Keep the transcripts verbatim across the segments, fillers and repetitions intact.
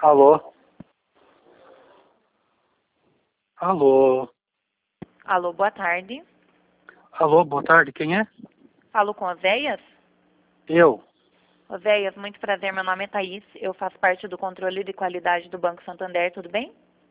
Alô? Alô? Alô, boa tarde. Alô, boa tarde, quem é? Falo com Oséias? Eu. Oséias, muito prazer, meu nome é Thaís, eu faço parte do controle de qualidade do Banco Santander, tudo bem?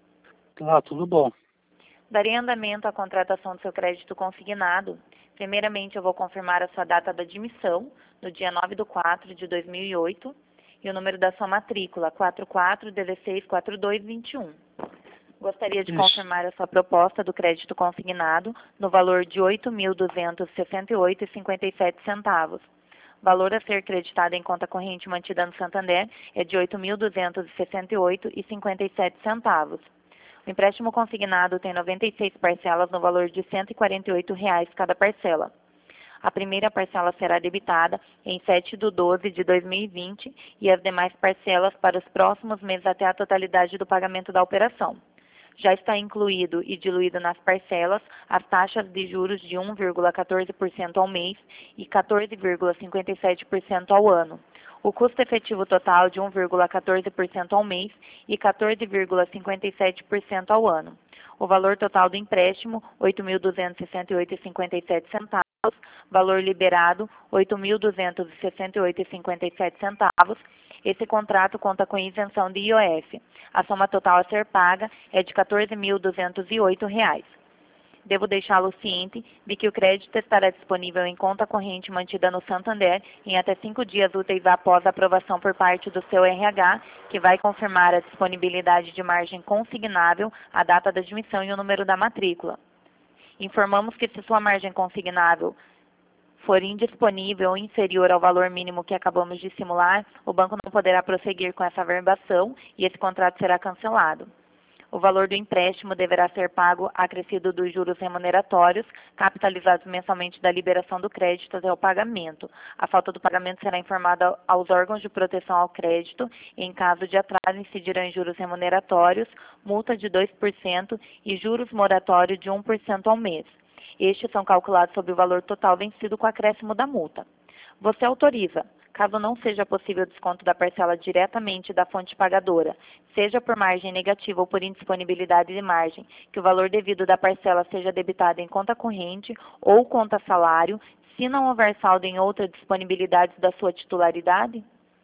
Tá, tudo bom. Darei andamento à contratação do seu crédito consignado. Primeiramente, eu vou confirmar a sua data de admissão, no dia nove de quatro de dois mil e oito, e o número da sua matrícula, quatro quatro um seis quatro dois dois um. Gostaria de Isso. confirmar a sua proposta do crédito consignado no valor de oito mil duzentos e sessenta e oito reais e cinquenta e sete centavos. Valor a ser creditado em conta corrente mantida no Santander é de oito mil duzentos e sessenta e oito reais e cinquenta e sete centavos. O empréstimo consignado tem noventa e seis parcelas no valor de cento e quarenta e oito reais cada parcela. A primeira parcela será debitada em sete de doze de dois mil e vinte e as demais parcelas para os próximos meses até a totalidade do pagamento da operação. Já está incluído e diluído nas parcelas as taxas de juros de um vírgula quatorze por cento ao mês e quatorze vírgula cinquenta e sete por cento ao ano. O custo efetivo total de um vírgula quatorze por cento ao mês e quatorze vírgula cinquenta e sete por cento ao ano. O valor total do empréstimo, oito mil duzentos e sessenta e oito reais e cinquenta e sete centavos. Valor liberado, oito mil duzentos e sessenta e oito reais e cinquenta e sete centavos. Esse contrato conta com isenção de I O F. A soma total a ser paga é de quatorze mil duzentos e oito reais. Devo deixá-lo ciente de que o crédito estará disponível em conta corrente mantida no Santander em até cinco dias úteis após a aprovação por parte do seu R H, que vai confirmar a disponibilidade de margem consignável, a data da admissão e o número da matrícula. Informamos que se sua margem consignável for indisponível ou inferior ao valor mínimo que acabamos de simular, o banco não poderá prosseguir com essa verbação e esse contrato será cancelado. O valor do empréstimo deverá ser pago acrescido dos juros remuneratórios, capitalizados mensalmente da liberação do crédito até o pagamento. A falta do pagamento será informada aos órgãos de proteção ao crédito. Em caso de atraso, incidirão em juros remuneratórios, multa de dois por cento e juros moratórios de um por cento ao mês. Estes são calculados sobre o valor total vencido com acréscimo da multa. Você autoriza, caso não seja possível o desconto da parcela diretamente da fonte pagadora, seja por margem negativa ou por indisponibilidade de margem, que o valor devido da parcela seja debitado em conta corrente ou conta salário, se não houver saldo em outra disponibilidade da sua titularidade?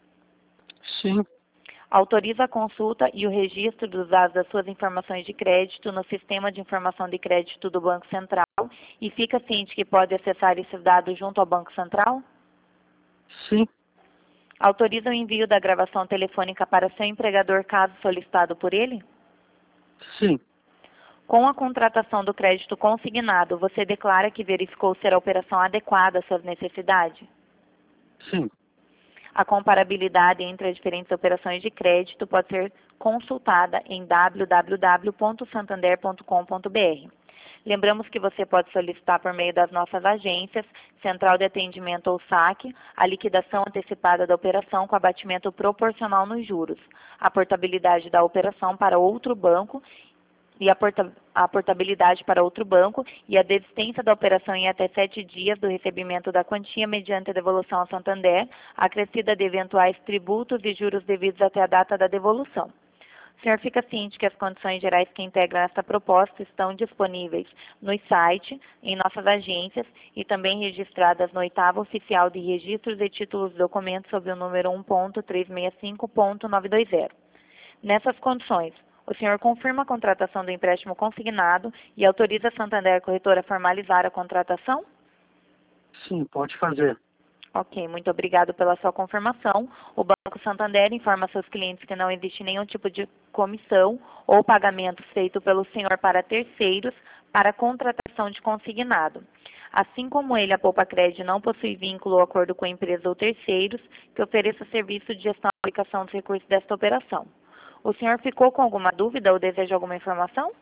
Sim. Autoriza a consulta e o registro dos dados das suas informações de crédito no Sistema de Informação de Crédito do Banco Central e fica ciente que pode acessar esses dados junto ao Banco Central? Sim. Autoriza o envio da gravação telefônica para seu empregador caso solicitado por ele? Sim. Com a contratação do crédito consignado, você declara que verificou ser a operação adequada às suas necessidades? Sim. A comparabilidade entre as diferentes operações de crédito pode ser consultada em w w w ponto santander ponto com ponto b r. Lembramos que você pode solicitar por meio das nossas agências, Central de Atendimento ou SAC, a liquidação antecipada da operação com abatimento proporcional nos juros, a portabilidade da operação para outro banco e a, porta, a portabilidade para outro banco e a desistência da operação em até sete dias do recebimento da quantia mediante a devolução ao Santander, acrescida de eventuais tributos e juros devidos até a data da devolução. O senhor fica ciente que as condições gerais que integram esta proposta estão disponíveis no site, em nossas agências e também registradas no oitavo Oficial de Registros e Títulos de Documentos sob o número um ponto trezentos e sessenta e cinco ponto novecentos e vinte. Nessas condições, o senhor confirma a contratação do empréstimo consignado e autoriza a Santander Corretora a formalizar a contratação? Sim, pode fazer. Ok, muito obrigado pela sua confirmação. O Banco Santander informa seus clientes que não existe nenhum tipo de comissão ou pagamento feito pelo senhor para terceiros para a contratação de consignado. Assim como ele, a Poupa Crédito não possui vínculo ou acordo com a empresa ou terceiros que ofereça serviço de gestão e aplicação dos recursos desta operação. O senhor ficou com alguma dúvida ou deseja alguma informação?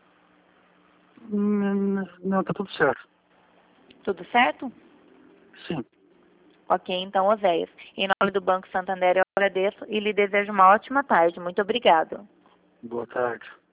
Hum, Não, tá tudo certo. Tudo certo? Sim. Ok, então, Oséias. Em nome do Banco Santander, eu agradeço e lhe desejo uma ótima tarde. Muito obrigado. Boa tarde.